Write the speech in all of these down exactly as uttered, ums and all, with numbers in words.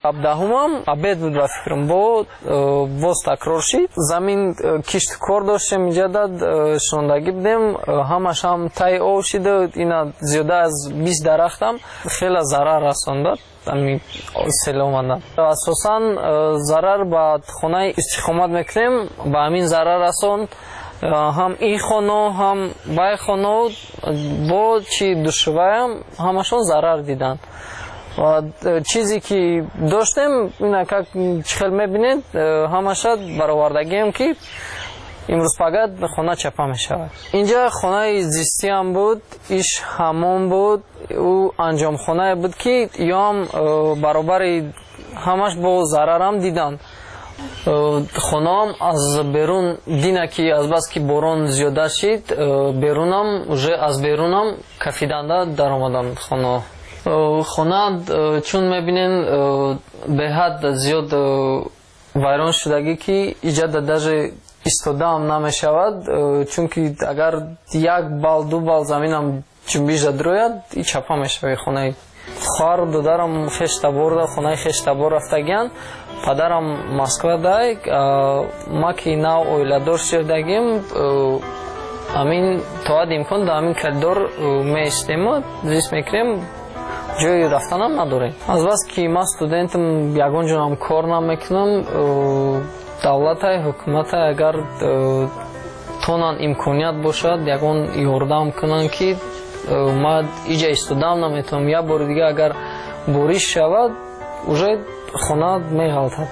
هفدهم обед بود و فکرم بود باز تکرار شد. زمین کشت کار داشتیم اینجا داد شنوندگی بدیم همش هم تای آب شده. اینا زیاده از بیست درختم خیلی ضرر رساند. امی سیل اومدن اساسا ضرر با خانه استقامت میکنیم با همین ضرر رساند. هم این خانه هم بای خانه با چی دشوارم همشون ضرر دیدن و چیزی که داشتیم اینا که چخل میبینید همش برآوردگی هم که امروز فقط خانه چپا میشود. اینجا خانه زیستی هم بود، ایش همون بود، او انجام خانه بود که یا هم برابر همش با ضرر هم دیدن. خانه هم از بیرون دینه که از بس که باران زیاده شد بیرون هم از بیرون هم کفیدنده در آمدن خانه. خانه چون میبینین به حد زیاد ویران شدگی که ایجاد داده ایستاده هم نمیشود چون که اگر یک بال دو بال زمین هم جنبیش دروید ای چپا میشود خانه. خواهر و دادرم خشت برده خانه خشت بر رفتگیان. پدرم مسکو دای ما که نو اویلادور شدگیم امین تواد امکان دا امین کلدور میشتیم زیست میکریم جای رفتن هم نداریم. از بس که ما استودنتم یگان جانم کار نمیکنم دولت های حکومت های اگر تونن امکانیت باشد یگان یاردم کنن که ما ایجا استودام نمیتونم یا بار دیگه اگر بوریش شود уже خانه می‌غلطد.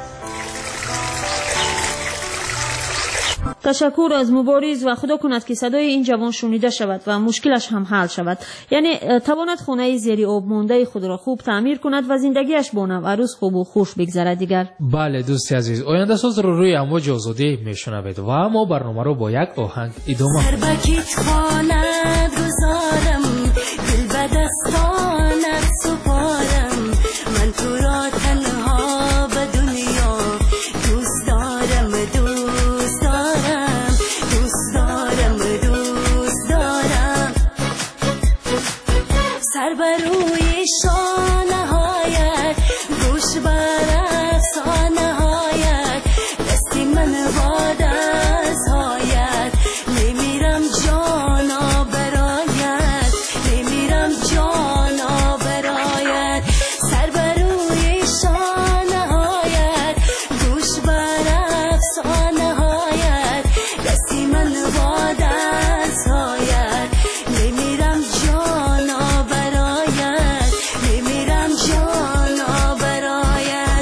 تشکر از مبارز و خدا کند که صدای این جوان شنیده شود و مشکلش هم حل شود. یعنی تواند خانه زیر آب مانده خود را خوب تعمیر کند و زندگیش با نو عروس خوب و خوش بگذرد دیگر. بله دوستی عزیز، آینده ساز رو روی امواج آزادی میشنوید و ما برنامه رو با یک آهنگ ادامه سر بکیت خواند گذارم دل به دستانت سپارم من تو را تنها به دنیا دوست دارم دوست دارم دوست دارم دوست دارم سر بر روی شانه هایت گوش بر افسانه هایت دستی من باد از هایت میمیرم جانا برایت میمیرم جانا برایت سر بر روی شانه هایت گوش بر افسانه هایت دستی من باد از هایت میمیرم جانا برایت میمیرم جانا برایت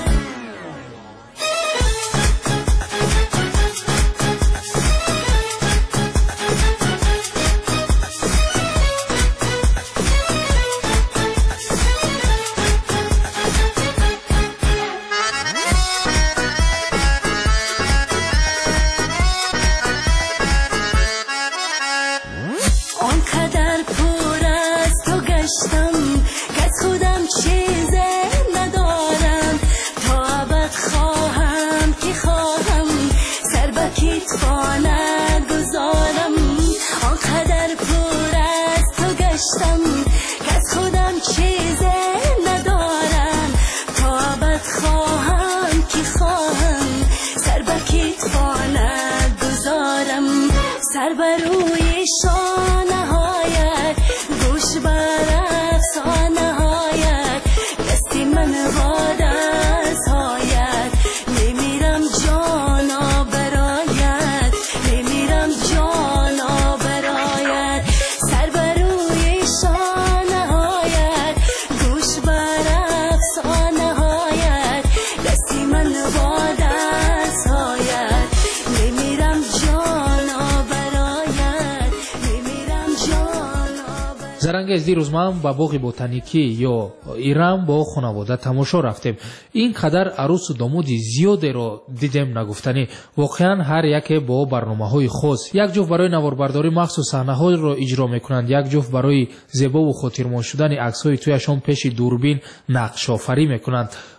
آنقدر پر از تو گشتم که از خودم چیزی ندارم تا ابد خواهم که خواهم سر به کتفانت گذارم آنقدر پر از تو گشتم که از خودم چیزی ندارم تا ابد خواهم که خواهم سر به کتفانت گذارم سر بر روی شانه هایت گوش بر افسانه هایت دستی من باد از هایت میمیرم جانا برایت میمیرم جانا برایت سر بر روی شانه هایت گوش بر افسانه هایت دستی من باد از هایت میمیرم جانا برایت میمیرم جانا برایت. زرنگیز دیروز ما با باغ بوتانیکی یا ایران با خانواده تماشا رفتیم. این قدر عروس و دامادی زیاده رو دیدیم نگفتنی. واقعا هر یک با برنامه‌های خاص، یک جفت برای نواربرداری مخصوص صحنه‌ها رو اجرا میکنند، یک جفت برای زیبا و خاطرمان شدن عکس‌های تویشان پیش دوربین نقش آفری میکنند.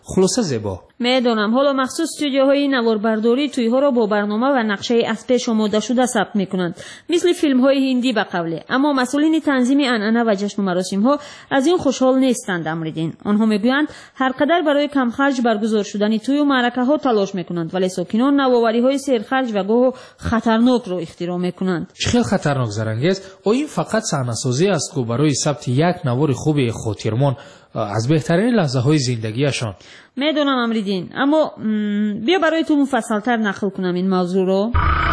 خلاصه زیبا. میدونم. حالا مخصوص استودیوهای نواربرداری تویها را با برنامه و نقشه از پیش آماده شده ثبت میکنند، مثل فیلم های هندی به قوله. اما مسئولین تنظیم عنعنه و جشن و مراسم ها از این خوشحال نیستند. امریدین آنها میگویند هر قدر برای کم خرج برگزار شدن توی و معرکه ها تلاش میکنند، ولی ساکنان نوآوری های سرخرج و گاه خطرناک را اختراع میکنند. خیلی خطرناک زرنگیست. و این فقط صحنه‌سازی است که برای ثبت یک نوار خوب خاطرمان از بهترین لحظه های زندگیشان. میدونم امریدین، اما بیا برای تو مفصل‌تر نقل کنم این موضوع رو.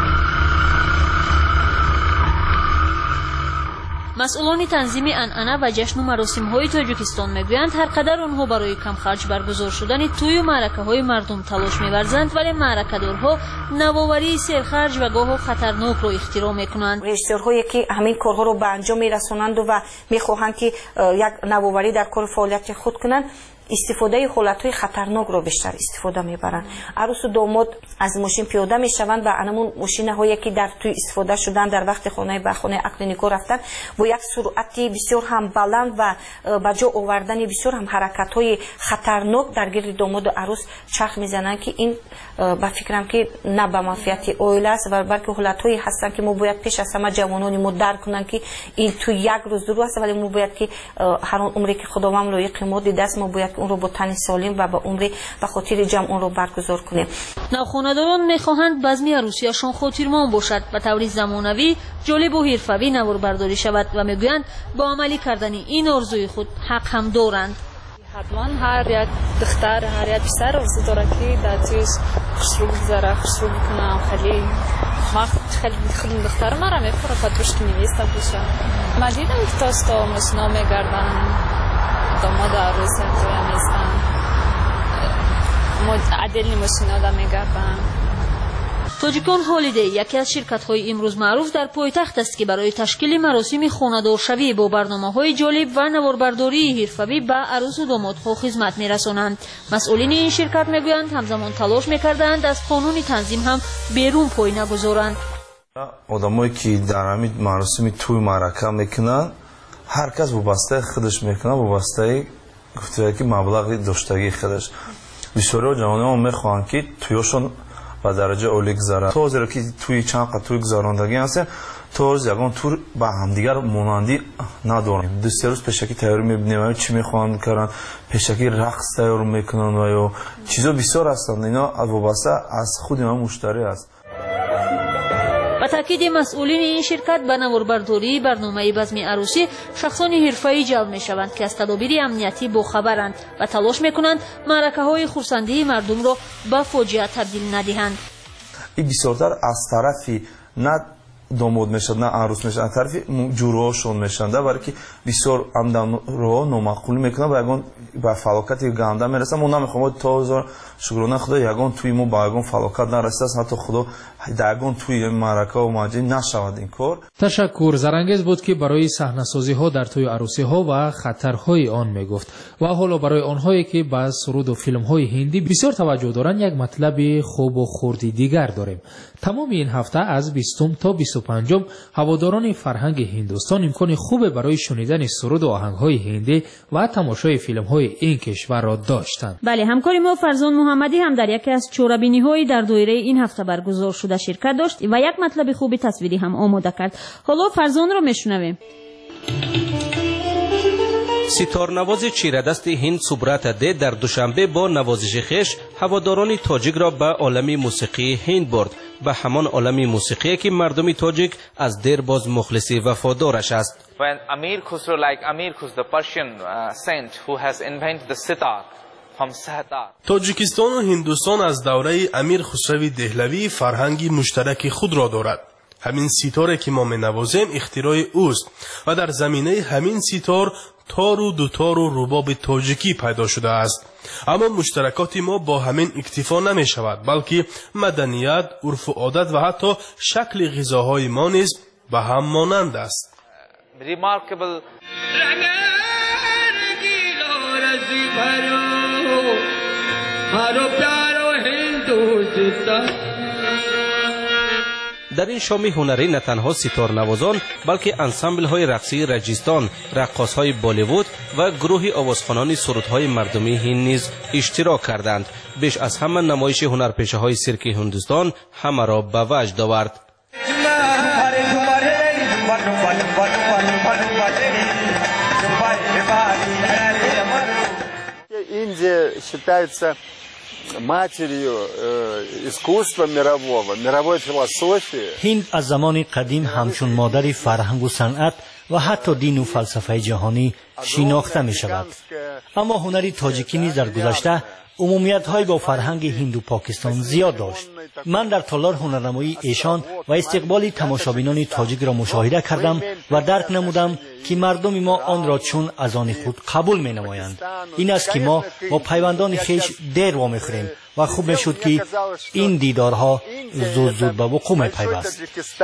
مسئولان تنظیم عنعنه و جشن و مراسم های تاجیکستان میگویند هر قدر آنها برای کم خرج برگزار شدن توی و معرکه های مردم تلاش می‌ورزند، ولی معرکه‌دارها نوآوری سرخرج و گاه خطرناک را اختراع میکنند. رژیسورهایی که همین کارها رو به انجام میرسونند و میخواهند که یک نوآوری در کار فعالیت خود کنند، استفاده حالتهای خطرناک رو بیشتر استفاده میبرند. عروس و داماد از ماشین پیاده میشوند و انمون ماشین هایی که در توی استفاده شدن در وقت خانه به خانه اکلینیکو رفتن با یک سرعتی بسیار هم بلند و با جا آوردن بسیار هم حرکت های خطرناک در گرد داماد و عروس چرخ میزنند که این با فکرم که نه به منفعت عائله است و بلکه حالت هایی هستند که ما باید پیش از همه جوانان ما درک کنند که این توی یک روز دو است، ولی ما باید که هر اون عمری که خداوند لایق ما دیده است ما باید اون رو با تن سالم و با عمری به خاطر جمع اون رو برگزار کنیم. نوخانه‌داران میخواهند بزمی عروسیشان خاطرمان باشد، به طور زمانوی، جالب و حرفه‌ای نواربرداری شود و میگویند با عملی کردن این آرزوی خود حق هم دارند. حتما هر یک دختر هر یک پسر آرزو داره که در تویش خوشرو بگذاره، خوشرو بکنه. خیلی ما خیلی خیلی دختر ما را میپره پاتروش که نویسته باشه. من دیدم که تاستا ماشینا میگردن داماد عروس توی میستن عدل ماشینا دا میگردن. تاجیکان هالیدی یکی از شرکت‌های امروز معروف در پایتخت است که برای تشکیل مراسم خانه‌دارشوی با برنامه‌های جالب و نواربرداری حرفه‌ای به عروس و دامادها خدمت می‌رسانند. مسئولین این شرکت می‌گویند همزمان تلاش می‌کردند از قانون تنظیم هم بیرون پای نگذارند. آدمایی که در همین مراسم توی معرکه میکنن هر کس وابسته خودش میکنه، وابسته گفته که مبلغ داشتگی خودش. بسیاری جوانان میخوان که تویشون و درجه اولی گذارن. تو زیرا که توی چند قطع توی گذاراندگی هست تو یگان تور با همدیگر مانندی ندارن. دو سه روز پیشکی تیاری میبینیم چی میخوان کردن، پیشکی رقص تیاری میکنن و یا چیزا بسیار هستند. اینا وابسته از خود ما مشتری است. با تاکید مسئولین این شرکت به نواربرداری برنامه بزم عروسی شخصان حرفه‌ای جلب می‌شوند که از تدابیر امنیتی باخبرند و تلاش می‌کنند معرکه‌های خرسندی مردم را به فاجعه تبدیل ندهند. این بسیارتر از طرفی نه داماد میشد نه عروس میشد، از طرفی جوروهاشون میشن، برای که بسیار عمدن رو نامعقول میکنن و یگان به فلاکت گنده میرسن. ما نمیخوام تا هزار شکرانه خدا یگان توی ما با یگان فلاکت نرسید، حتی خدا یگان توی معرکه و ماجرا نشود این کار. تشکر. زرنگیز بود که برای صحنه‌سازی ها در توی عروسی ها و خطرهای آن میگفت. و حالا برای آنهایی که با سرود و فیلم های هندی بسیار توجه دارند یک مطلب خوب و خردی دیگر داریم. تمام این هفته از بیستم تا بیست و پنجم هواداران فرهنگ هندوستان امکان خوب برای شنیدن سرود و آهنگ های هندی و تماشای فیلم های این کشور را داشتند. بله، همکار ما فرزان محمدی هم در یکی از چوربینی های در دایره این هفته برگزار شده شرکت داشت و یک مطلب خوبی تصویری هم آماده کرد. حالا فرزان را میشنویم. ستارنواز چیردست هند سبرات ده در دوشنبه با نوازش خویش هواداران تاجیک را به عالم موسیقی هند برد، به همان عالم موسیقی که مردم تاجیک از دیر باز مخلص وفادارش است. When Amir Khusro, like Amir Khusro, the Persian uh, saint who has invented the sitar from Sahtar. تاجیکستان و هندوستان از دوره امیر خسرو دهلوی فرهنگی مشترک خود را دارد. همین سیتاری که ما می‌نوازیم اختراع اوست و در زمینه همین سیتار تار و دوتار و رباب تاجیکی پیدا شده است. اما مشترکات ما با همین اکتفا نمی شود، بلکه مدنیت، عرف و عادت و حتی شکل غذاهای ما نیز به هم مانند است. Remarkable. در این شام هنری نه تنها سیتار نوازان بلکه انسامبل های رقصی رجیستان، رقاص های بالیوود و گروه آوازخوانان سرودهای مردمی هند نیز اشتراک کردند. بیش از همه نمایش هنرپیشه های سیرک هندوستان همه را به وجد آورد. Индия считается матерью искусства мирового, мировой философии. هند از زمان قدیم همچون مادر فرهنگ و صنعت و حتی دین و فلسفه جهانی شناخته می شود. اما هنری تاجیکی نیز در گذشته عمومیت های با فرهنگ هند و پاکستان زیاد داشت. من در تالار هنرنمایی ایشان و استقبال تماشابینان تاجیک را مشاهده کردم و درک نمودم که مردم ما آن را چون از آن خود قبول می نمایند. این است که ما با پیوندان خیش دیر وا میخوریم و خوب می شد که این دیدارها زود زود به وقوع می پیوست.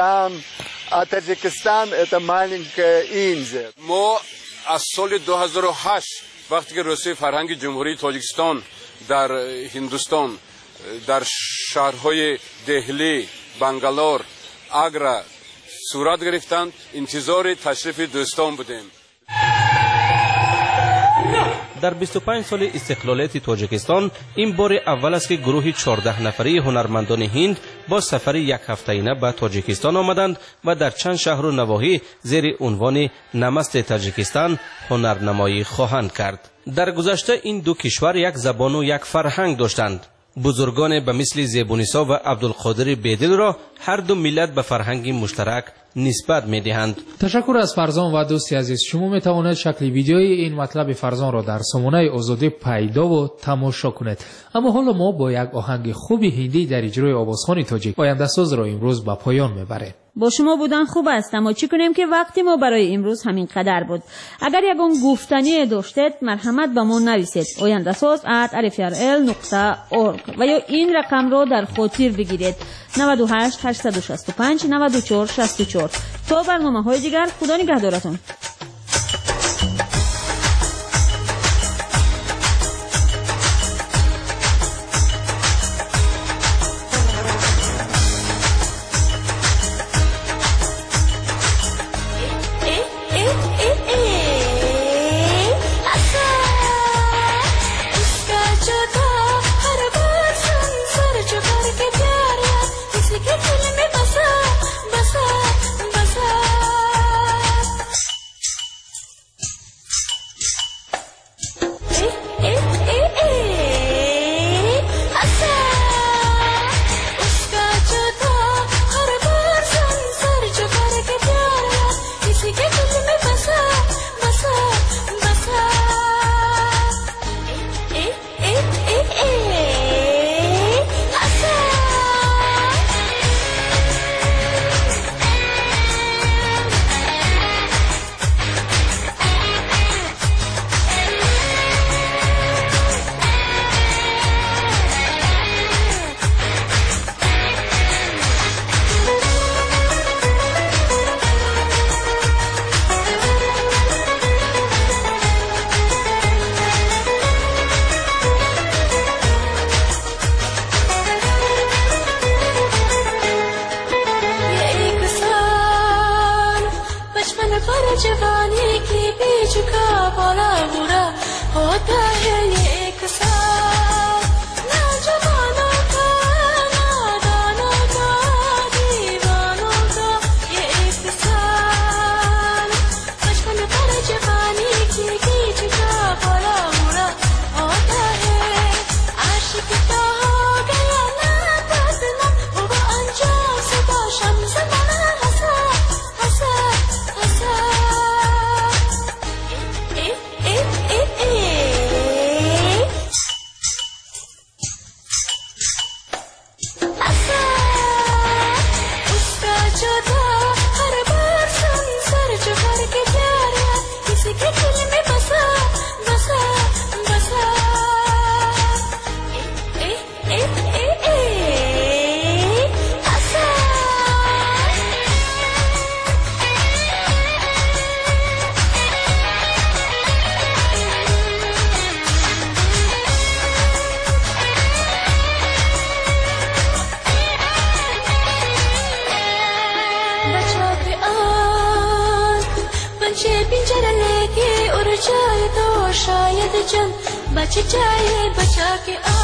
ما از سال دو هزار و هشت وقتی که رسید فرهنگ جمهوری تاجیکستان در هندوستان در شهرهای دهلی، بنگلور، آگرا صورت گرفتند، انتظار تشریف دوستان بودیم. در بیست و پنج سال استقلالیت تاجیکستان این بار اول است که گروه چهارده نفری هنرمندان هند با سفر یک هفته‌ایه به تاجیکستان آمدند و در چند شهر و نواحی زیر عنوان نمست تاجیکستان هنرنمایی خواهند کرد. در گذشته این دو کشور یک زبان و یک فرهنگ داشتند. بزرگان به مثل زیبونیسا و عبدالقادر بیدل را هر دو ملت به فرهنگ مشترک نسبت می دهند. تشکر از فرزان و دوستی عزیز. شما می توانید شکل ویدیوی این مطلب فرزان را در سامانه آزادی پیدا و تماشا کنید. اما حالا ما با یک آهنگ خوبی هندی در اجرای آوازخوان تاجیک آینده ساز را امروز به پایان میبریم. با شما بودن خوب است، اما چی کنیم که وقتی ما برای امروز همین قدر بود. اگر یگان گفتنی داشتید مرحمت به ما نویسید آینده ساز ات ار اف ار ال نقطه اورگ و یا این رقم را در خاطر بگیرید نود و هشت هشتصد و شصت و پنج نود و چهار شصت و چهار. تا برنامه های دیگر خدا نگهدارتون. जवानी की बीच का बोला बुरा होता है ये एक साथ ना जवानों का नादानों का दीवानों का ये एक साथ बचपन पर जवानी की बीच का बोला बुरा होता है आशिक तो हो गया ना बदना वो अंजाम सुबह शम्स मना हंसा हंसा हंसा ए ए ए ए चिचाए बचा के आ